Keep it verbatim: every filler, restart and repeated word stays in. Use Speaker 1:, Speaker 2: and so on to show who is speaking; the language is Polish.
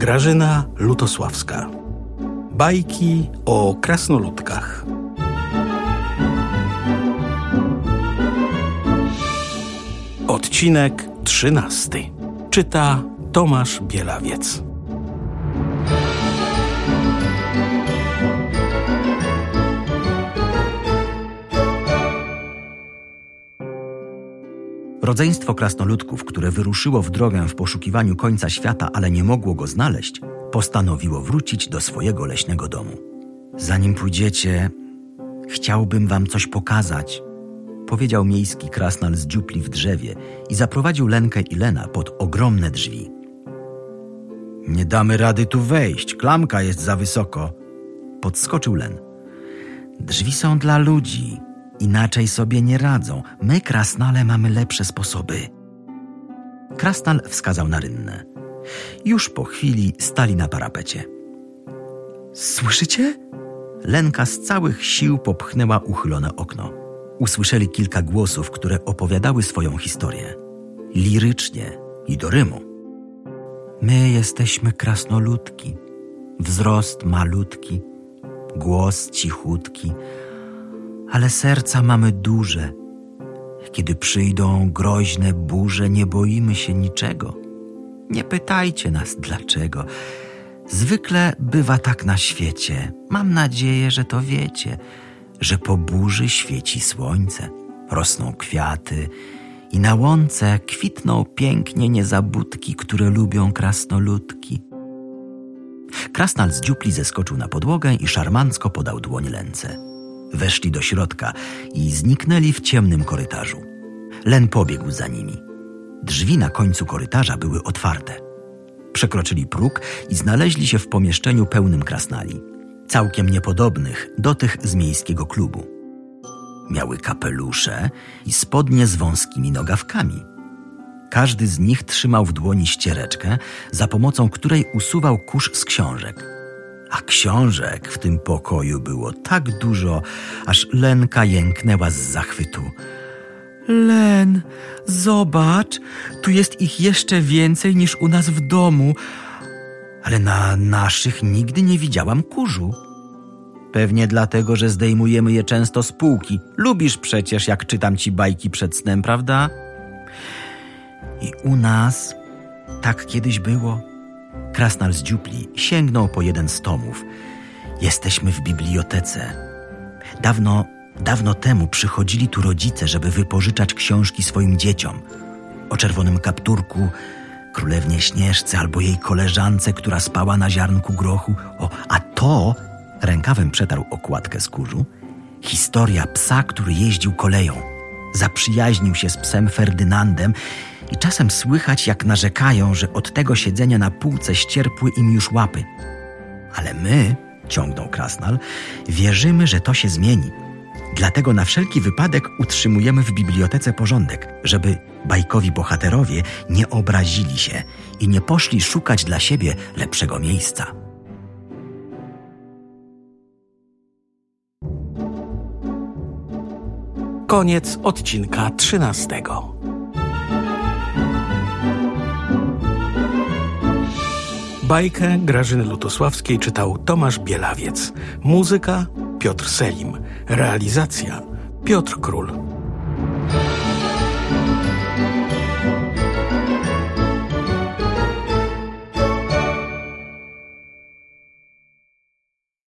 Speaker 1: Grażyna Lutosławska. Bajki o krasnoludkach. Odcinek trzynasty. Czyta Tomasz Bielawiec.
Speaker 2: Rodzeństwo krasnoludków, które wyruszyło w drogę w poszukiwaniu końca świata, ale nie mogło go znaleźć, postanowiło wrócić do swojego leśnego domu. Zanim pójdziecie, chciałbym wam coś pokazać, powiedział miejski krasnal z dziupli w drzewie i zaprowadził Lenkę i Lena pod ogromne drzwi. Nie damy rady tu wejść, klamka jest za wysoko, podskoczył Len. Drzwi są dla ludzi. Inaczej sobie nie radzą. My, krasnale, mamy lepsze sposoby. Krasnal wskazał na rynnę. Już po chwili stali na parapecie. Słyszycie? Lenka z całych sił popchnęła uchylone okno. Usłyszeli kilka głosów, które opowiadały swoją historię. Lirycznie i do rymu. My jesteśmy krasnoludki. Wzrost malutki, głos cichutki, ale serca mamy duże. Kiedy przyjdą groźne burze, nie boimy się niczego. Nie pytajcie nas dlaczego. Zwykle bywa tak na świecie. Mam nadzieję, że to wiecie, że po burzy świeci słońce, rosną kwiaty i na łące kwitną pięknie niezabudki, które lubią krasnoludki. Krasnal z dziupli zeskoczył na podłogę i szarmancko podał dłoń Lence. Weszli do środka i zniknęli w ciemnym korytarzu. Len pobiegł za nimi. Drzwi na końcu korytarza były otwarte. Przekroczyli próg i znaleźli się w pomieszczeniu pełnym krasnali, całkiem niepodobnych do tych z miejskiego klubu. Miały kapelusze i spodnie z wąskimi nogawkami. Każdy z nich trzymał w dłoni ściereczkę, za pomocą której usuwał kurz z książek. A książek w tym pokoju było tak dużo, aż Lenka jęknęła z zachwytu. Len, zobacz, tu jest ich jeszcze więcej niż u nas w domu, ale na naszych nigdy nie widziałam kurzu. Pewnie dlatego, że zdejmujemy je często z półki. Lubisz przecież, jak czytam ci bajki przed snem, prawda? I u nas tak kiedyś było. Krasnal z dziupli sięgnął po jeden z tomów. Jesteśmy w bibliotece. Dawno, dawno temu przychodzili tu rodzice, żeby wypożyczać książki swoim dzieciom. O czerwonym kapturku, królewnie Śnieżce albo jej koleżance, która spała na ziarnku grochu. O, a to, rękawem przetarł okładkę z kurzu, historia psa, który jeździł koleją. Zaprzyjaźnił się z psem Ferdynandem i czasem słychać, jak narzekają, że od tego siedzenia na półce ścierpły im już łapy. Ale my, ciągnął krasnal, wierzymy, że to się zmieni. Dlatego na wszelki wypadek utrzymujemy w bibliotece porządek, żeby bajkowi bohaterowie nie obrazili się i nie poszli szukać dla siebie lepszego miejsca.
Speaker 1: Koniec odcinka trzynastego. Bajkę Grażyny Lutosławskiej czytał Tomasz Bielawiec. Muzyka Piotr Selim. Realizacja Piotr Król.